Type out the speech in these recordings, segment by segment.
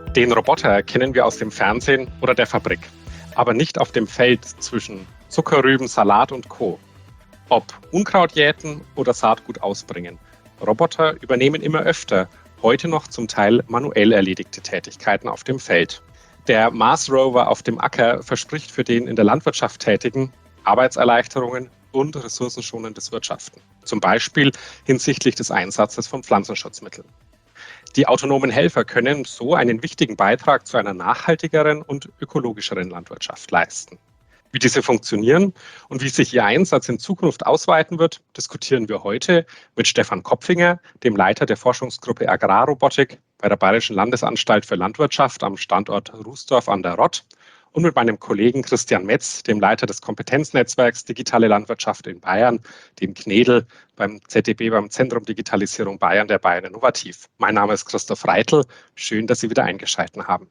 Den Roboter kennen wir aus dem Fernsehen oder der Fabrik, aber nicht auf dem Feld zwischen Zuckerrüben, Salat und Co. Ob Unkraut jäten oder Saatgut ausbringen. Roboter übernehmen immer öfter, heute noch zum Teil manuell erledigte Tätigkeiten auf dem Feld. Der Mars Rover auf dem Acker verspricht für den in der Landwirtschaft Tätigen Arbeitserleichterungen und ressourcenschonendes Wirtschaften. Zum Beispiel hinsichtlich des Einsatzes von Pflanzenschutzmitteln. Die autonomen Helfer können so einen wichtigen Beitrag zu einer nachhaltigeren und ökologischeren Landwirtschaft leisten. Wie diese funktionieren und wie sich ihr Einsatz in Zukunft ausweiten wird, diskutieren wir heute mit Stefan Kopfinger, dem Leiter der Forschungsgruppe Agrarrobotik bei der Bayerischen Landesanstalt für Landwirtschaft am Standort Rußdorf an der Rott, und mit meinem Kollegen Christian Metz, dem Leiter des Kompetenznetzwerks Digitale Landwirtschaft in Bayern, dem CNEDL beim ZDB, beim Zentrum Digitalisierung Bayern der Bayern Innovativ. Mein Name ist Christoph Reitl. Schön, dass Sie wieder eingeschaltet haben.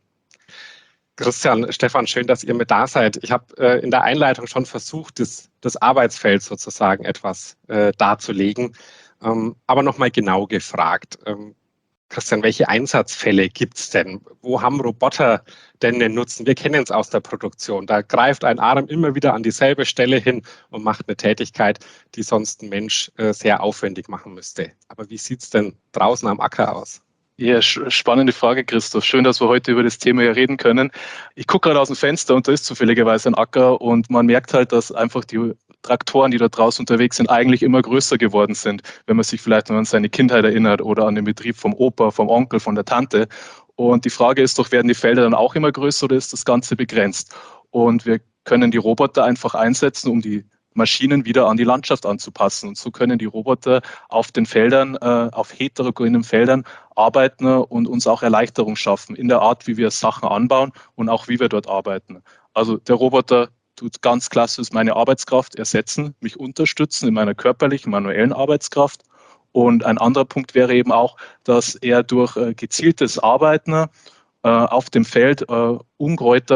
Christian, Stefan, schön, dass ihr mit da seid. Ich habe in der Einleitung schon versucht, das Arbeitsfeld sozusagen etwas darzulegen, aber nochmal genau gefragt. Christian, welche Einsatzfälle gibt es denn? Wo haben Roboter denn den Nutzen? Wir kennen es aus der Produktion. Da greift ein Arm immer wieder an dieselbe Stelle hin und macht eine Tätigkeit, die sonst ein Mensch sehr aufwendig machen müsste. Aber wie sieht es denn draußen am Acker aus? Ja, spannende Frage, Christoph. Schön, dass wir heute über das Thema hier reden können. Ich gucke gerade aus dem Fenster und da ist zufälligerweise ein Acker und man merkt halt, dass einfach die Traktoren, die da draußen unterwegs sind, eigentlich immer größer geworden sind, wenn man sich vielleicht noch an seine Kindheit erinnert oder an den Betrieb vom Opa, vom Onkel, von der Tante. Und die Frage ist doch, werden die Felder dann auch immer größer oder ist das Ganze begrenzt? Und wir können die Roboter einfach einsetzen, um die Maschinen wieder an die Landschaft anzupassen. Und so können die Roboter auf den Feldern, auf heterogenen Feldern arbeiten und uns auch Erleichterung schaffen in der Art, wie wir Sachen anbauen und auch wie wir dort arbeiten. Also der Roboter tut ganz klassisch meine Arbeitskraft ersetzen, mich unterstützen in meiner körperlichen, manuellen Arbeitskraft. Und ein anderer Punkt wäre eben auch, dass er durch gezieltes Arbeiten auf dem Feld Unkräuter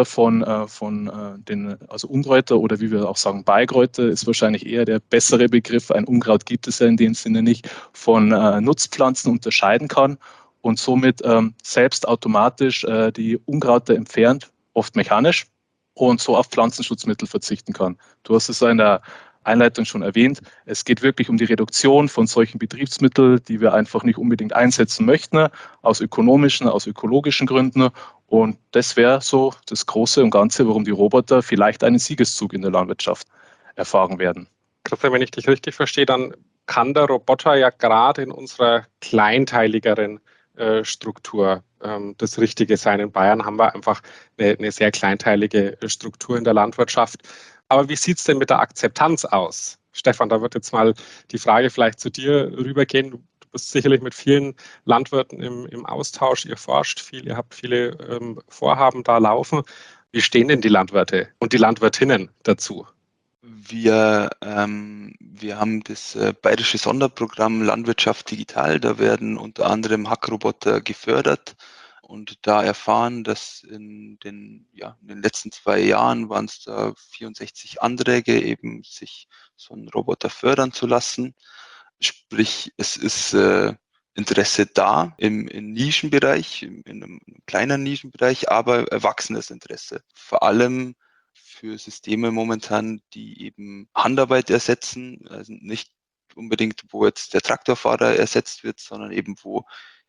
also Unkräuter oder wie wir auch sagen, Beikräuter ist wahrscheinlich eher der bessere Begriff. Ein Unkraut gibt es ja in dem Sinne nicht, von Nutzpflanzen unterscheiden kann und somit selbst automatisch die Unkraute entfernt, oft mechanisch, und so auf Pflanzenschutzmittel verzichten kann. Du hast es in der Einleitung schon erwähnt. Es geht wirklich um die Reduktion von solchen Betriebsmitteln, die wir einfach nicht unbedingt einsetzen möchten, aus ökonomischen, aus ökologischen Gründen. Und das wäre so das Große und Ganze, warum die Roboter vielleicht einen Siegeszug in der Landwirtschaft erfahren werden. Christian, wenn ich dich richtig verstehe, dann kann der Roboter ja gerade in unserer kleinteiligeren Struktur das Richtige sein. In Bayern haben wir einfach eine sehr kleinteilige Struktur in der Landwirtschaft. Aber wie sieht es denn mit der Akzeptanz aus? Stefan, da wird jetzt mal die Frage vielleicht zu dir rübergehen. Du bist sicherlich mit vielen Landwirten im Austausch. Ihr forscht viel, ihr habt viele Vorhaben da laufen. Wie stehen denn die Landwirte und die Landwirtinnen dazu? Wir haben das bayerische Sonderprogramm Landwirtschaft digital. Da werden unter anderem Hackroboter gefördert und da erfahren, dass in den letzten 2 Jahren waren es da 64 Anträge, eben sich so einen Roboter fördern zu lassen. Sprich, es ist Interesse da im Nischenbereich, in einem kleinen Nischenbereich, aber erwachsenes Interesse. Vor allem für Systeme momentan, die eben Handarbeit ersetzen, also nicht unbedingt, wo jetzt der Traktorfahrer ersetzt wird, sondern eben wo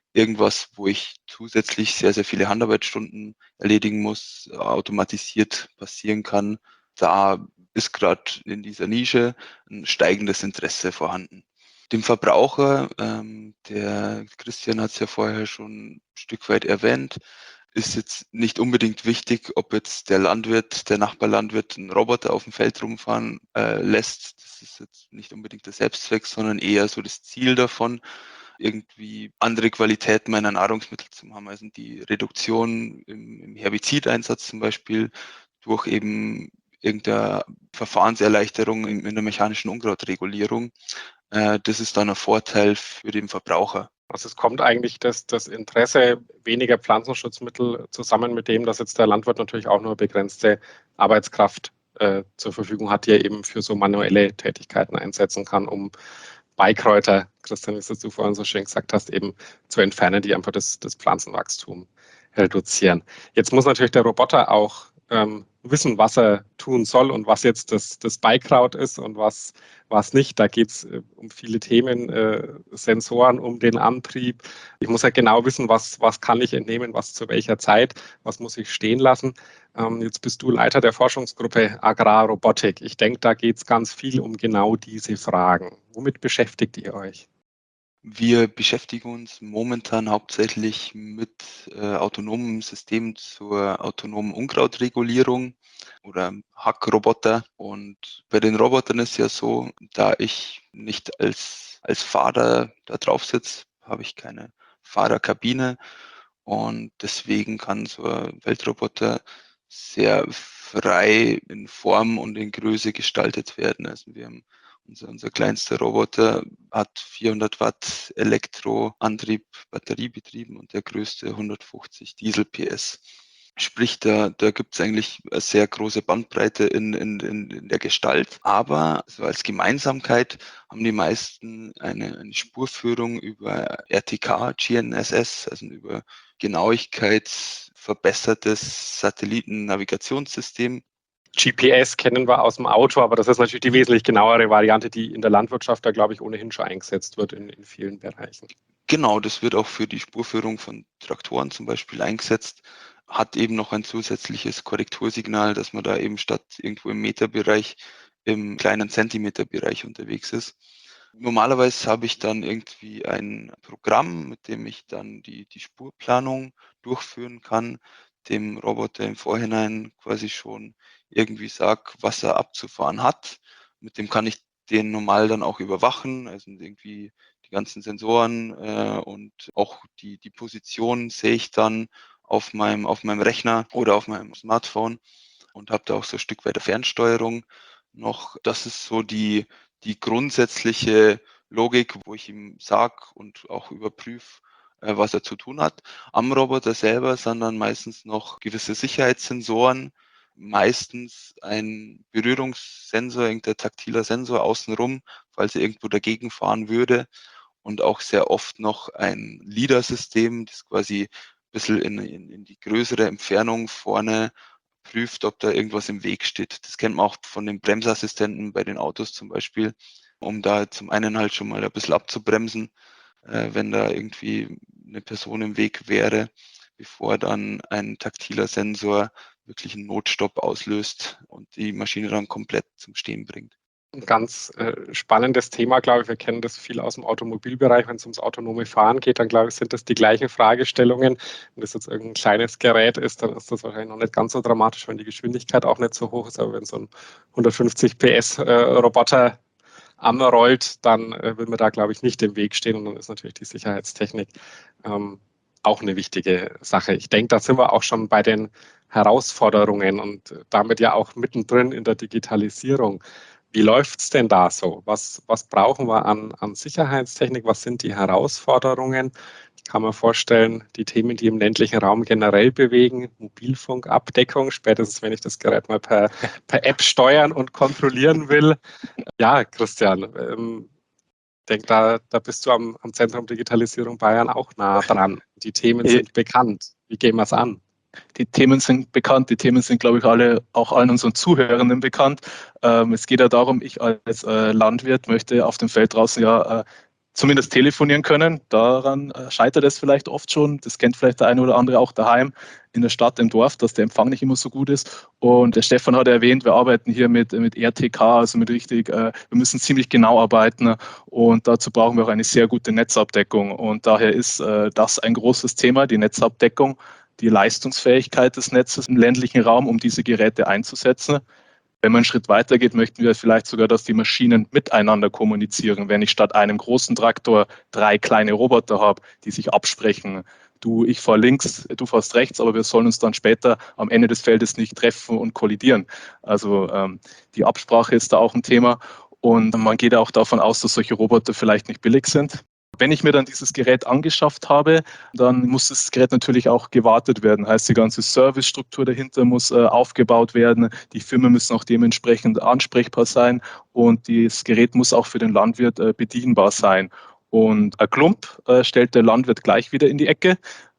ich zusätzlich sehr, sehr viele Handarbeitsstunden erledigen muss, automatisiert passieren kann. Da ist gerade in dieser Nische ein steigendes Interesse vorhanden. Dem Verbraucher, der Christian hat es ja vorher schon ein Stück weit erwähnt, ist jetzt nicht unbedingt wichtig, ob jetzt der Nachbarlandwirt einen Roboter auf dem Feld rumfahren lässt. Das ist jetzt nicht unbedingt der Selbstzweck, sondern eher so das Ziel davon, irgendwie andere Qualitäten meiner Nahrungsmittel zu haben. Also die Reduktion im Herbizideinsatz zum Beispiel durch eben irgendeine Verfahrenserleichterung in der mechanischen Unkrautregulierung. Das ist dann ein Vorteil für den Verbraucher. Also es kommt eigentlich das Interesse weniger Pflanzenschutzmittel zusammen mit dem, dass jetzt der Landwirt natürlich auch nur begrenzte Arbeitskraft zur Verfügung hat, die er eben für so manuelle Tätigkeiten einsetzen kann, um Beikräuter, Christian, wie du vorhin so schön gesagt hast, eben zu entfernen, die einfach das Pflanzenwachstum reduzieren. Jetzt muss natürlich der Roboter auch wissen, was er tun soll und was jetzt das Beikraut ist und was nicht. Da geht es um viele Themen, Sensoren, um den Antrieb. Ich muss ja genau wissen, was kann ich entnehmen, was zu welcher Zeit, was muss ich stehen lassen. Jetzt bist du Leiter der Forschungsgruppe Agrarrobotik. Ich denke, da geht es ganz viel um genau diese Fragen. Womit beschäftigt ihr euch? Wir beschäftigen uns momentan hauptsächlich mit autonomen Systemen zur autonomen Unkrautregulierung oder Hackroboter. Und bei den Robotern ist ja so, da ich nicht als Fahrer da drauf sitze, habe ich keine Fahrerkabine. Und deswegen kann so ein Weltroboter sehr frei in Form und in Größe gestaltet werden. Also wir haben unser kleinster Roboter hat 400 Watt Elektroantrieb, batteriebetrieben, und der größte 150 Diesel PS. Sprich, da gibt es eigentlich eine sehr große Bandbreite in der Gestalt. Aber so als Gemeinsamkeit haben die meisten eine Spurführung über RTK, GNSS, also über genauigkeitsverbessertes Satellitennavigationssystem. GPS kennen wir aus dem Auto, aber das ist natürlich die wesentlich genauere Variante, die in der Landwirtschaft da, glaube ich, ohnehin schon eingesetzt wird in vielen Bereichen. Genau, das wird auch für die Spurführung von Traktoren zum Beispiel eingesetzt, hat eben noch ein zusätzliches Korrektursignal, dass man da eben statt irgendwo im Meterbereich im kleinen Zentimeterbereich unterwegs ist. Normalerweise habe ich dann irgendwie ein Programm, mit dem ich dann die Spurplanung durchführen kann, dem Roboter im Vorhinein quasi schon irgendwie sage, was er abzufahren hat. Mit dem kann ich den normal dann auch überwachen, also irgendwie die ganzen Sensoren und auch die Position sehe ich dann auf meinem Rechner oder auf meinem Smartphone und habe da auch so ein Stück weit der Fernsteuerung noch. Das ist so die grundsätzliche Logik, wo ich ihm sage und auch überprüfe, was er zu tun hat. Am Roboter selber sind dann meistens noch gewisse Sicherheitssensoren, meistens ein Berührungssensor, irgendein taktiler Sensor außenrum, falls er irgendwo dagegen fahren würde, und auch sehr oft noch ein LiDAR-System, das quasi ein bisschen in die größere Entfernung vorne prüft, ob da irgendwas im Weg steht. Das kennt man auch von den Bremsassistenten bei den Autos zum Beispiel, um da zum einen halt schon mal ein bisschen abzubremsen, wenn da irgendwie eine Person im Weg wäre, bevor dann ein taktiler Sensor wirklich einen Notstopp auslöst und die Maschine dann komplett zum Stehen bringt. Ein ganz spannendes Thema, glaube ich. Wir kennen das viel aus dem Automobilbereich. Wenn es ums autonome Fahren geht, dann glaube ich, sind das die gleichen Fragestellungen. Wenn das jetzt irgendein kleines Gerät ist, dann ist das wahrscheinlich noch nicht ganz so dramatisch, wenn die Geschwindigkeit auch nicht so hoch ist. Aber wenn so ein 150 PS Roboter anrollt, dann will man da, glaube ich, nicht im Weg stehen. Und dann ist natürlich die Sicherheitstechnik auch eine wichtige Sache. Ich denke, da sind wir auch schon bei den Herausforderungen und damit ja auch mittendrin in der Digitalisierung. Wie läuft es denn da so? Was brauchen wir an Sicherheitstechnik? Was sind die Herausforderungen? Ich kann mir vorstellen, die Themen, die im ländlichen Raum generell bewegen, Mobilfunkabdeckung, spätestens wenn ich das Gerät mal per App steuern und kontrollieren will. Ja, Christian, ich denke, da bist du am Zentrum Digitalisierung Bayern auch nah dran. Die Themen sind bekannt. Wie gehen wir es an? Die Themen sind bekannt, die Themen sind, glaube ich, auch allen unseren Zuhörenden bekannt. Es geht ja darum, ich als Landwirt möchte auf dem Feld draußen ja zumindest telefonieren können. Daran scheitert es vielleicht oft schon. Das kennt vielleicht der eine oder andere auch daheim in der Stadt, im Dorf, dass der Empfang nicht immer so gut ist. Und der Stefan hat erwähnt, wir arbeiten hier mit RTK, also mit wir müssen ziemlich genau arbeiten und dazu brauchen wir auch eine sehr gute Netzabdeckung. Und daher ist das ein großes Thema, die Netzabdeckung, die Leistungsfähigkeit des Netzes im ländlichen Raum, um diese Geräte einzusetzen. Wenn man einen Schritt weiter geht, möchten wir vielleicht sogar, dass die Maschinen miteinander kommunizieren. Wenn ich statt einem großen Traktor 3 kleine Roboter habe, die sich absprechen. Du, ich fahre links, du fährst rechts, aber wir sollen uns dann später am Ende des Feldes nicht treffen und kollidieren. Also die Absprache ist da auch ein Thema. Und man geht auch davon aus, dass solche Roboter vielleicht nicht billig sind. Wenn ich mir dann dieses Gerät angeschafft habe, dann muss das Gerät natürlich auch gewartet werden. Heißt, die ganze Servicestruktur dahinter muss aufgebaut werden. Die Firmen müssen auch dementsprechend ansprechbar sein und das Gerät muss auch für den Landwirt bedienbar sein. Und ein Klump stellt der Landwirt gleich wieder in die Ecke.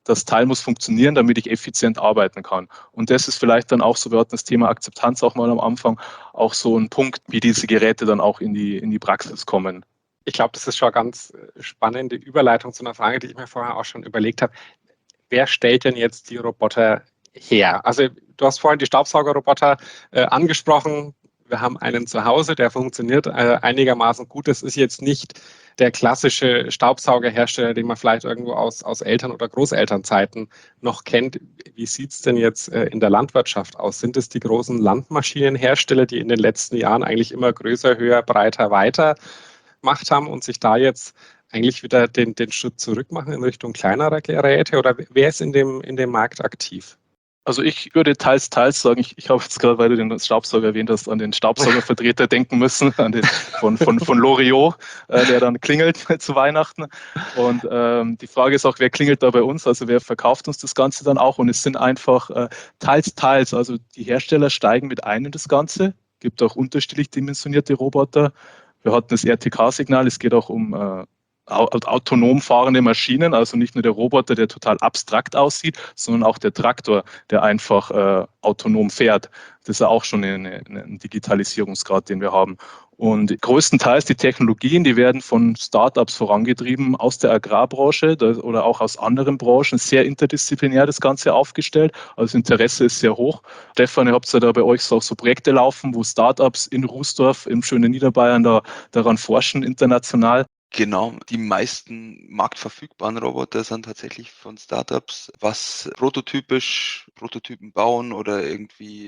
das Teil muss funktionieren, damit ich effizient arbeiten kann. Und das ist vielleicht dann auch so, wir hatten das Thema Akzeptanz auch mal am Anfang, auch so ein Punkt, wie diese Geräte dann auch in die Praxis kommen. Ich glaube, das ist schon eine ganz spannende Überleitung zu einer Frage, die ich mir vorher auch schon überlegt habe. Wer stellt denn jetzt die Roboter her? Also du hast vorhin die Staubsaugerroboter angesprochen. Wir haben einen zu Hause, der funktioniert einigermaßen gut. Das ist jetzt nicht der klassische Staubsaugerhersteller, den man vielleicht irgendwo aus Eltern- oder Großelternzeiten noch kennt. Wie sieht es denn jetzt in der Landwirtschaft aus? Sind es die großen Landmaschinenhersteller, die in den letzten Jahren eigentlich immer größer, höher, breiter, weiter gemacht haben und sich da jetzt eigentlich wieder den Schritt zurück machen in Richtung kleinerer Geräte? Oder wer ist in dem Markt aktiv? Also ich würde teils sagen, ich habe jetzt gerade, weil du den Staubsauger erwähnt hast, an den Staubsaugervertreter denken müssen, an den von Loriot, der dann klingelt zu Weihnachten. Und die Frage ist auch, wer klingelt da bei uns? Also wer verkauft uns das Ganze dann auch? Und es sind einfach teils. Also die Hersteller steigen mit ein in das Ganze. Es gibt auch unterschiedlich dimensionierte Roboter. Wir hatten das RTK-Signal, es geht auch um autonom fahrende Maschinen, also nicht nur der Roboter, der total abstrakt aussieht, sondern auch der Traktor, der einfach autonom fährt. Das ist ja auch schon ein Digitalisierungsgrad, den wir haben. Und größtenteils die Technologien, die werden von Startups vorangetrieben aus der Agrarbranche oder auch aus anderen Branchen, sehr interdisziplinär das Ganze aufgestellt. Also das Interesse ist sehr hoch. Stefan, ihr habt ja da bei euch auch so Projekte laufen, wo Startups in Rußdorf im schönen Niederbayern daran forschen, international. Genau, die meisten marktverfügbaren Roboter sind tatsächlich von Startups, was Prototypen bauen oder irgendwie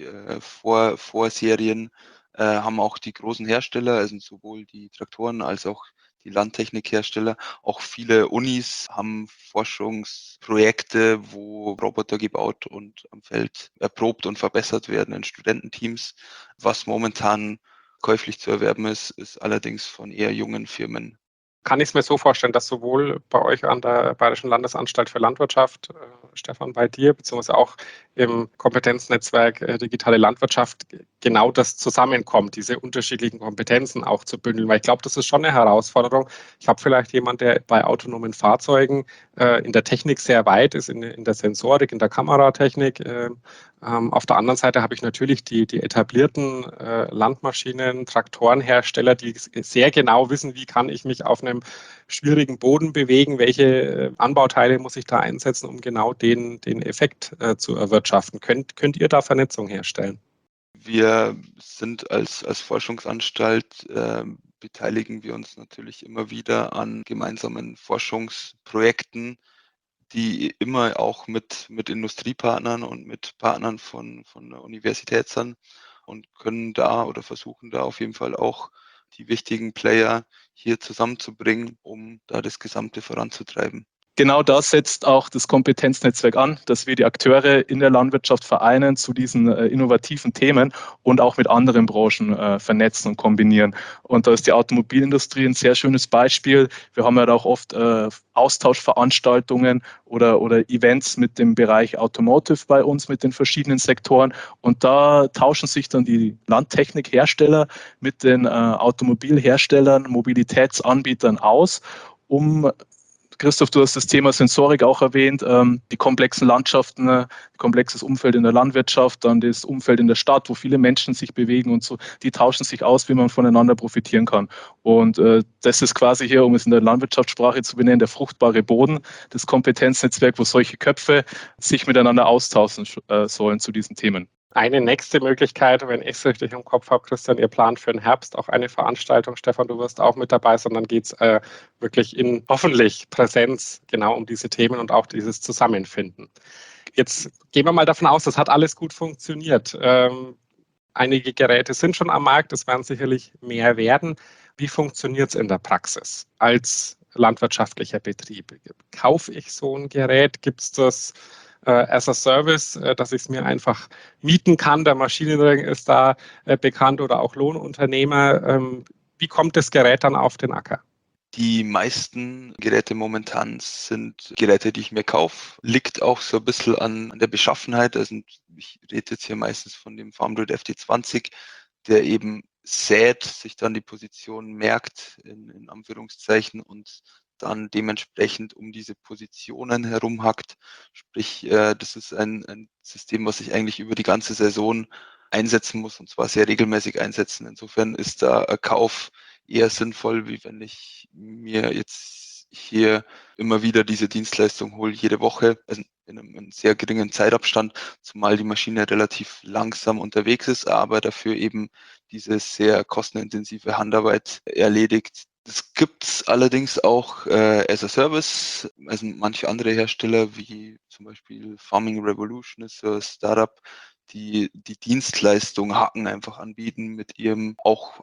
Vorserien haben auch die großen Hersteller, also sowohl die Traktoren als auch die Landtechnikhersteller. Auch viele Unis haben Forschungsprojekte, wo Roboter gebaut und am Feld erprobt und verbessert werden in Studententeams. Was momentan käuflich zu erwerben ist, ist allerdings von eher jungen Firmen. Kann ich es mir so vorstellen, dass sowohl bei euch an der Bayerischen Landesanstalt für Landwirtschaft, Stefan, bei dir, beziehungsweise auch im Kompetenznetzwerk Digitale Landwirtschaft genau das zusammenkommt, diese unterschiedlichen Kompetenzen auch zu bündeln? Weil ich glaube, das ist schon eine Herausforderung. Ich habe vielleicht jemand, der bei autonomen Fahrzeugen in der Technik sehr weit ist, in der Sensorik, in der Kameratechnik. Auf der anderen Seite habe ich natürlich die etablierten Landmaschinen, Traktorenhersteller, die sehr genau wissen, wie kann ich mich auf einem schwierigen Boden bewegen, welche Anbauteile muss ich da einsetzen, um genau den Effekt zu erwirtschaften. Könnt ihr da Vernetzung herstellen? Wir sind als Forschungsanstalt, beteiligen wir uns natürlich immer wieder an gemeinsamen Forschungsprojekten, die immer auch mit Industriepartnern und mit Partnern von der Universität sind und können da oder versuchen da auf jeden Fall auch die wichtigen Player hier zusammenzubringen, um da das Gesamte voranzutreiben. Genau das setzt auch das Kompetenznetzwerk an, dass wir die Akteure in der Landwirtschaft vereinen zu diesen innovativen Themen und auch mit anderen Branchen vernetzen und kombinieren. Und da ist die Automobilindustrie ein sehr schönes Beispiel. Wir haben ja da auch oft Austauschveranstaltungen oder Events mit dem Bereich Automotive bei uns, mit den verschiedenen Sektoren. Und da tauschen sich dann die Landtechnikhersteller mit den Automobilherstellern, Mobilitätsanbietern aus, um Christoph, du hast das Thema Sensorik auch erwähnt, die komplexen Landschaften, komplexes Umfeld in der Landwirtschaft, dann das Umfeld in der Stadt, wo viele Menschen sich bewegen und so, die tauschen sich aus, wie man voneinander profitieren kann. Und das ist quasi hier, um es in der Landwirtschaftssprache zu benennen, der fruchtbare Boden, das Kompetenznetzwerk, wo solche Köpfe sich miteinander austauschen sollen zu diesen Themen. Eine nächste Möglichkeit, wenn ich es richtig im Kopf habe, Christian, ihr plant für den Herbst auch eine Veranstaltung. Stefan, du wirst auch mit dabei, sondern geht es wirklich in hoffentlich Präsenz genau um diese Themen und auch dieses Zusammenfinden. Jetzt gehen wir mal davon aus, das hat alles gut funktioniert. Einige Geräte sind schon am Markt, es werden sicherlich mehr werden. Wie funktioniert es in der Praxis als landwirtschaftlicher Betrieb? Kaufe ich so ein Gerät? Gibt es das as a Service, dass ich es mir einfach mieten kann? Der Maschinenring ist da bekannt oder auch Lohnunternehmer. Wie kommt das Gerät dann auf den Acker? Die meisten Geräte momentan sind Geräte, die ich mir kaufe. Liegt auch so ein bisschen an der Beschaffenheit. Also ich rede jetzt hier meistens von dem Farmdroid FT20, der eben sät, sich dann die Position merkt, in Anführungszeichen, und dann dementsprechend um diese Positionen herumhackt. Sprich, das ist ein System, was ich eigentlich über die ganze Saison einsetzen muss, und zwar sehr regelmäßig einsetzen. Insofern ist da ein Kauf eher sinnvoll, wie wenn ich mir jetzt hier immer wieder diese Dienstleistung hole, jede Woche, also in einem sehr geringen Zeitabstand, zumal die Maschine relativ langsam unterwegs ist, aber dafür eben diese sehr kostenintensive Handarbeit erledigt. Das gibt's allerdings auch as a Service. Also manche andere Hersteller, wie zum Beispiel Farming Revolution, ist so ein Startup, die die Dienstleistung Hacken einfach anbieten mit ihrem auch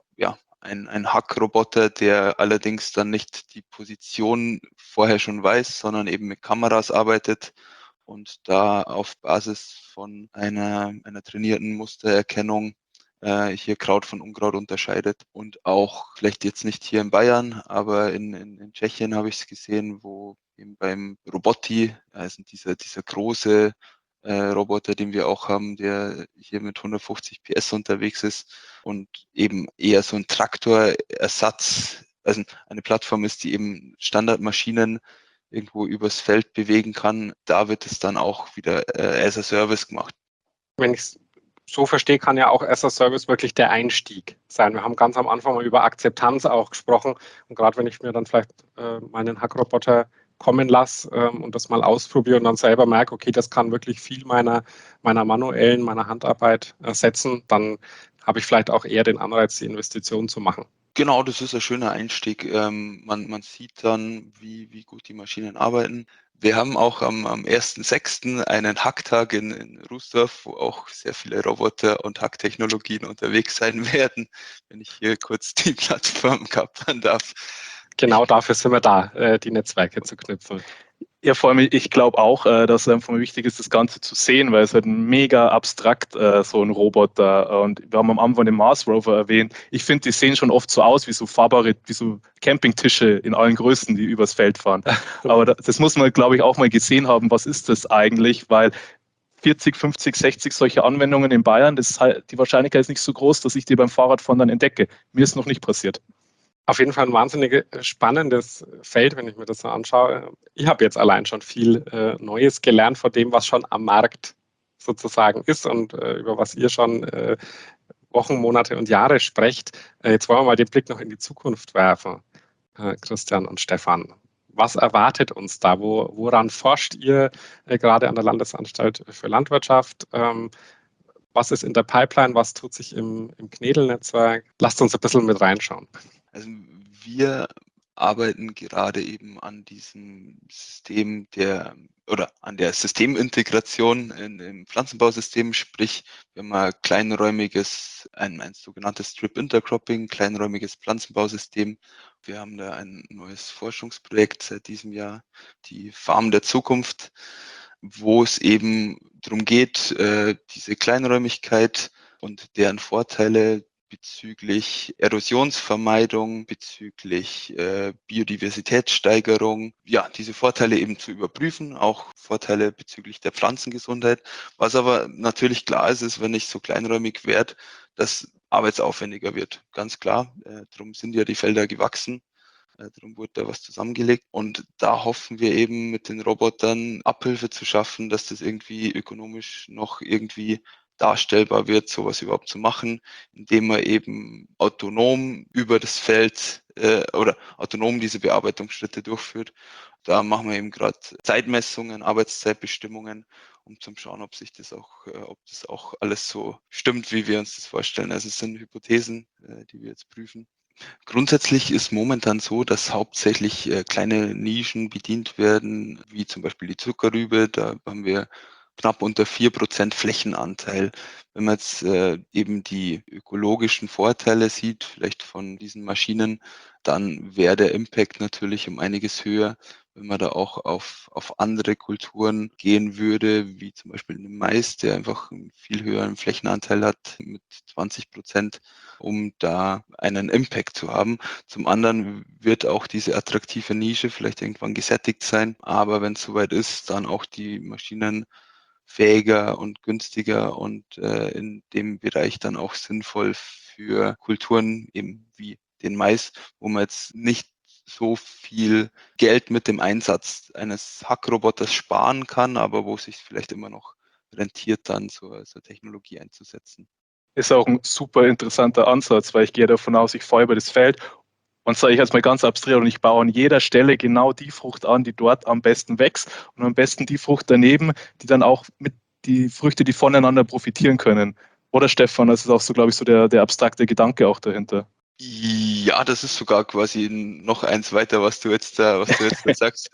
ein Hackroboter, der allerdings dann nicht die Position vorher schon weiß, sondern eben mit Kameras arbeitet und da auf Basis von einer trainierten Mustererkennung hier Kraut von Unkraut unterscheidet. Und auch vielleicht jetzt nicht hier in Bayern, aber in Tschechien habe ich es gesehen, wo eben beim Robotti, also dieser große Roboter, den wir auch haben, der hier mit 150 PS unterwegs ist und eben eher so ein Traktorersatz, also eine Plattform ist, die eben Standardmaschinen irgendwo übers Feld bewegen kann. Da wird es dann auch wieder as a Service gemacht. Wenn ich es so verstehe, kann ja auch as a Service wirklich der Einstieg sein. Wir haben ganz am Anfang mal über Akzeptanz auch gesprochen. Und gerade wenn ich mir dann vielleicht meinen Hackroboter kommen lasse und das mal ausprobiere und dann selber merke, okay, das kann wirklich viel meiner manuellen, meiner Handarbeit ersetzen, dann habe ich vielleicht auch eher den Anreiz, die Investition zu machen. Genau, das ist ein schöner Einstieg. Man sieht dann, wie gut die Maschinen arbeiten. Wir haben auch am 1.6. einen Hacktag in Rußdorf, wo auch sehr viele Roboter und Hacktechnologien unterwegs sein werden, wenn ich hier kurz die Plattform kapern darf. Genau dafür sind wir da, die Netzwerke zu knüpfen. Ja, vor allem, ich glaube auch, dass es einfach wichtig ist, das Ganze zu sehen, weil es halt mega abstrakt, so ein Roboter. Und wir haben am Anfang den Mars Rover erwähnt. Ich finde, die sehen schon oft so aus wie so fahrbare, wie so Campingtische in allen Größen, die übers Feld fahren. Aber das muss man, glaube ich, auch mal gesehen haben, was ist das eigentlich, weil 40, 50, 60 solche Anwendungen in Bayern, das ist halt, die Wahrscheinlichkeit ist nicht so groß, dass ich die beim Fahrradfahren dann entdecke. Mir ist noch nicht passiert. Auf jeden Fall ein wahnsinnig spannendes Feld, wenn ich mir das so anschaue. Ich habe jetzt allein schon viel Neues gelernt von dem, was schon am Markt sozusagen ist und über was ihr schon Wochen, Monate und Jahre sprecht. Jetzt wollen wir mal den Blick noch in die Zukunft werfen, Christian und Stefan. Was erwartet uns da? Woran forscht ihr gerade an der Landesanstalt für Landwirtschaft? Was ist in der Pipeline? Was tut sich im Knedel-Netzwerk? Lasst uns ein bisschen mit reinschauen. Also wir arbeiten gerade eben an diesem System oder an der Systemintegration im Pflanzenbausystem, sprich, wir haben ein sogenanntes Strip Intercropping, kleinräumiges Pflanzenbausystem. Wir haben da ein neues Forschungsprojekt seit diesem Jahr, die Farm der Zukunft, wo es eben darum geht, diese Kleinräumigkeit und deren Vorteile bezüglich Erosionsvermeidung, bezüglich Biodiversitätssteigerung, ja, diese Vorteile eben zu überprüfen, auch Vorteile bezüglich der Pflanzengesundheit. Was aber natürlich klar ist, wenn ich so kleinräumig werde, dass arbeitsaufwendiger wird. Ganz klar. Darum sind ja die Felder gewachsen. Darum wurde da was zusammengelegt. Und da hoffen wir eben mit den Robotern Abhilfe zu schaffen, dass das irgendwie ökonomisch noch irgendwie darstellbar wird, sowas überhaupt zu machen, indem man eben autonom über das Feld oder autonom diese Bearbeitungsschritte durchführt. Da machen wir eben gerade Zeitmessungen, Arbeitszeitbestimmungen, um zu schauen, ob das auch alles so stimmt, wie wir uns das vorstellen. Also es sind Hypothesen, die wir jetzt prüfen. Grundsätzlich ist momentan so, dass hauptsächlich kleine Nischen bedient werden, wie zum Beispiel die Zuckerrübe. Da haben wir knapp unter 4% Flächenanteil. Wenn man jetzt eben die ökologischen Vorteile sieht, vielleicht von diesen Maschinen, dann wäre der Impact natürlich um einiges höher, wenn man da auch auf andere Kulturen gehen würde, wie zum Beispiel den Mais, der einfach einen viel höheren Flächenanteil hat mit 20%, um da einen Impact zu haben. Zum anderen wird auch diese attraktive Nische vielleicht irgendwann gesättigt sein, aber wenn es soweit ist, dann auch die Maschinen fähiger und günstiger und in dem Bereich dann auch sinnvoll für Kulturen eben wie den Mais, wo man jetzt nicht so viel Geld mit dem Einsatz eines Hackroboters sparen kann, aber wo es sich vielleicht immer noch rentiert, dann so Technologie einzusetzen. Ist auch ein super interessanter Ansatz, weil ich gehe davon aus, ich fahre über das Feld und sage ich jetzt mal ganz abstrakt und ich baue an jeder Stelle genau die Frucht an, die dort am besten wächst und am besten die Frucht daneben, die dann auch mit die Früchte, die voneinander profitieren können. Oder Stefan, das ist auch so, glaube ich, so der abstrakte Gedanke auch dahinter. Ja, das ist sogar quasi noch eins weiter, was du jetzt da sagst.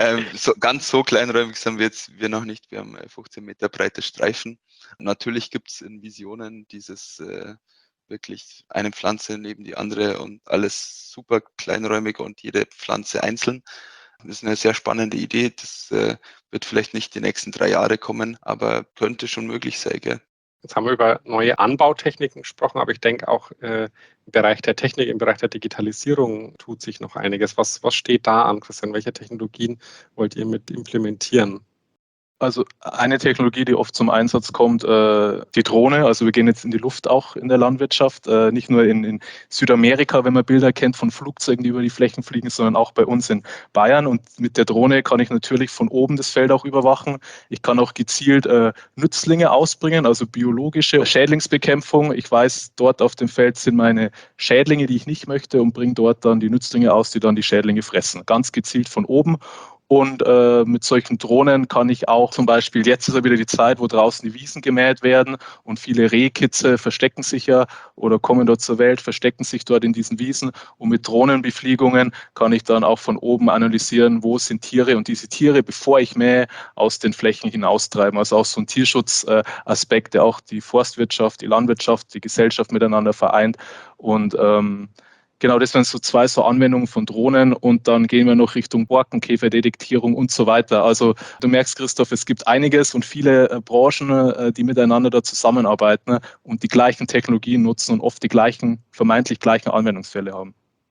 Ganz so kleinräumig sind wir noch nicht. Wir haben 15 Meter breite Streifen. Natürlich gibt es in Visionen dieses wirklich eine Pflanze neben die andere und alles super kleinräumig und jede Pflanze einzeln. Das ist eine sehr spannende Idee. Das wird vielleicht nicht die nächsten 3 Jahre kommen, aber könnte schon möglich sein, gell? Jetzt haben wir über neue Anbautechniken gesprochen, aber ich denke auch im Bereich der Technik, im Bereich der Digitalisierung tut sich noch einiges. Was steht da an, Christian? Welche Technologien wollt ihr mit implementieren? Also eine Technologie, die oft zum Einsatz kommt, die Drohne. Also wir gehen jetzt in die Luft auch in der Landwirtschaft, nicht nur in Südamerika, wenn man Bilder kennt von Flugzeugen, die über die Flächen fliegen, sondern auch bei uns in Bayern. Und mit der Drohne kann ich natürlich von oben das Feld auch überwachen. Ich kann auch gezielt Nützlinge ausbringen, also biologische Schädlingsbekämpfung. Ich weiß, dort auf dem Feld sind meine Schädlinge, die ich nicht möchte, und bringe dort dann die Nützlinge aus, die dann die Schädlinge fressen. Ganz gezielt von oben. Und mit solchen Drohnen kann ich auch zum Beispiel, jetzt ist ja wieder die Zeit, wo draußen die Wiesen gemäht werden und viele Rehkitze verstecken sich ja oder kommen dort zur Welt, verstecken sich dort in diesen Wiesen. Und mit Drohnenbefliegungen kann ich dann auch von oben analysieren, wo sind Tiere, und diese Tiere, bevor ich mähe, aus den Flächen hinaustreiben. Also auch so ein Tierschutzaspekt, der auch die Forstwirtschaft, die Landwirtschaft, die Gesellschaft miteinander vereint. Und genau, das wären so 2 so Anwendungen von Drohnen, und dann gehen wir noch Richtung Borkenkäferdetektierung und so weiter. Also du merkst, Christoph, es gibt einiges und viele Branchen, die miteinander da zusammenarbeiten und die gleichen Technologien nutzen und oft die vermeintlich gleichen Anwendungsfälle haben.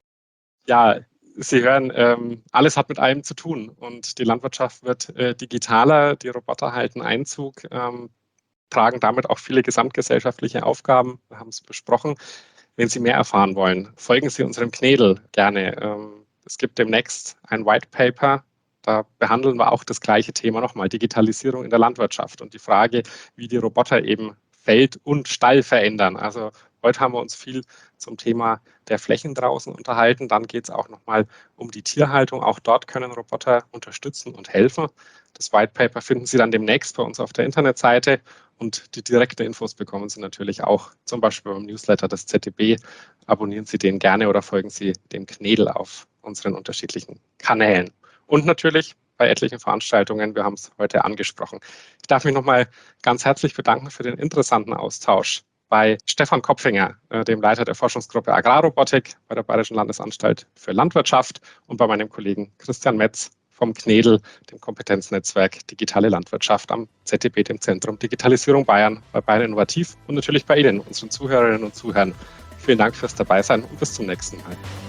Ja, Sie hören, alles hat mit allem zu tun und die Landwirtschaft wird digitaler, die Roboter halten Einzug, tragen damit auch viele gesamtgesellschaftliche Aufgaben. Wir haben es besprochen. Wenn Sie mehr erfahren wollen, folgen Sie unserem Knedel gerne. Es gibt demnächst ein White Paper, da behandeln wir auch das gleiche Thema nochmal, Digitalisierung in der Landwirtschaft und die Frage, wie die Roboter eben Feld und Stall verändern. Also heute haben wir uns viel zum Thema der Flächen draußen unterhalten. Dann geht es auch nochmal um die Tierhaltung. Auch dort können Roboter unterstützen und helfen. Das White Paper finden Sie dann demnächst bei uns auf der Internetseite. Und die direkte Infos bekommen Sie natürlich auch, zum Beispiel beim Newsletter des ZDB. Abonnieren Sie den gerne oder folgen Sie dem Knedel auf unseren unterschiedlichen Kanälen. Und natürlich bei etlichen Veranstaltungen, wir haben es heute angesprochen. Ich darf mich nochmal ganz herzlich bedanken für den interessanten Austausch bei Stefan Kopfinger, dem Leiter der Forschungsgruppe Agrarrobotik bei der Bayerischen Landesanstalt für Landwirtschaft, und bei meinem Kollegen Christian Metz vom Knedel, dem Kompetenznetzwerk Digitale Landwirtschaft am ZDB, dem Zentrum Digitalisierung Bayern, bei Bayern Innovativ, und natürlich bei Ihnen, unseren Zuhörerinnen und Zuhörern. Vielen Dank fürs Dabeisein und bis zum nächsten Mal.